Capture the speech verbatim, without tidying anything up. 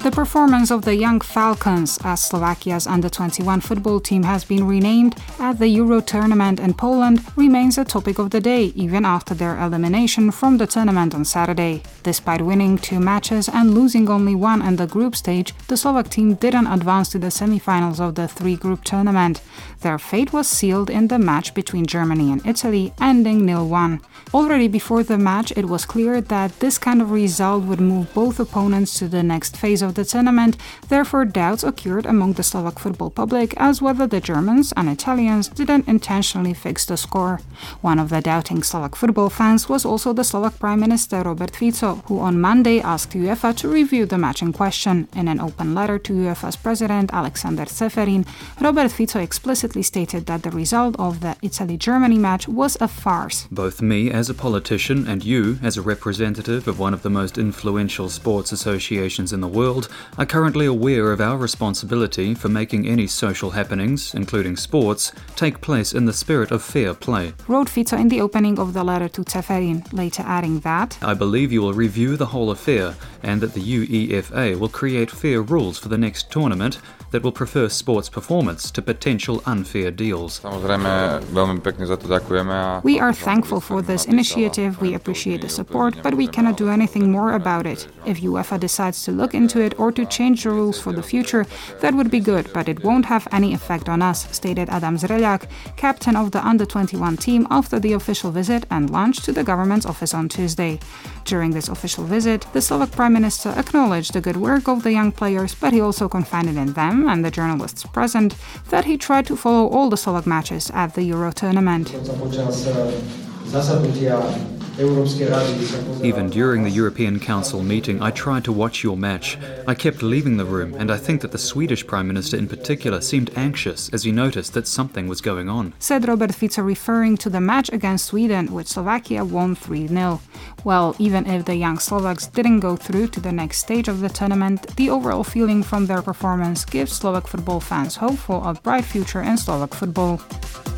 The performance of the Young Falcons, as Slovakia's under twenty-one football team has been renamed, at the Euro tournament in Poland remains a topic of the day, even after their elimination from the tournament on Saturday. Despite winning two matches and losing only one in the group stage, the Slovak team didn't advance to the semi-finals of the three-group tournament. Their fate was sealed in the match between Germany and Italy, ending nil one. Already before the match, it was clear that this kind of result would move both opponents to the next phase of the tournament. Therefore, doubts occurred among the Slovak football public as whether the Germans and Italians didn't intentionally fix the score. One of the doubting Slovak football fans was also the Slovak Prime Minister Robert Fico, who on Monday asked UEFA to review the match in question. In an open letter to UEFA's president Alexander Ceferin, Robert Fico explicitly stated that the result of the Italy-Germany match was a farce. Both me as a politician and you as a representative of one of the most influential sports associations in the world are currently aware of our responsibility for making any social happenings, including sports, take place in the spirit of fair play, wrote Fico in the opening of the letter to Ceferin, later adding that I believe you will review the whole affair and that the UEFA will create fair rules for the next tournament that will prefer sports performance to potential unfair deals. We are thankful for this initiative, we appreciate the support, but we cannot do anything more about it. If UEFA decides to look into it or to change the rules for the future, that would be good, but it won't have any effect on us, stated Adam Zreljak, captain of the under twenty-one team, after the official visit and lunch to the government's office on Tuesday. During this official visit, the Slovak Prime Minister acknowledged the good work of the young players, but he also confided in them and the journalists present that he tried to follow all the Slovak matches at the Euro tournament. Even during the European Council meeting, I tried to watch your match. I kept leaving the room, and I think that the Swedish Prime Minister in particular seemed anxious as he noticed that something was going on, said Robert Fico, referring to the match against Sweden, which Slovakia won three nil. Well, even if the young Slovaks didn't go through to the next stage of the tournament, the overall feeling from their performance gives Slovak football fans hope for a bright future in Slovak football.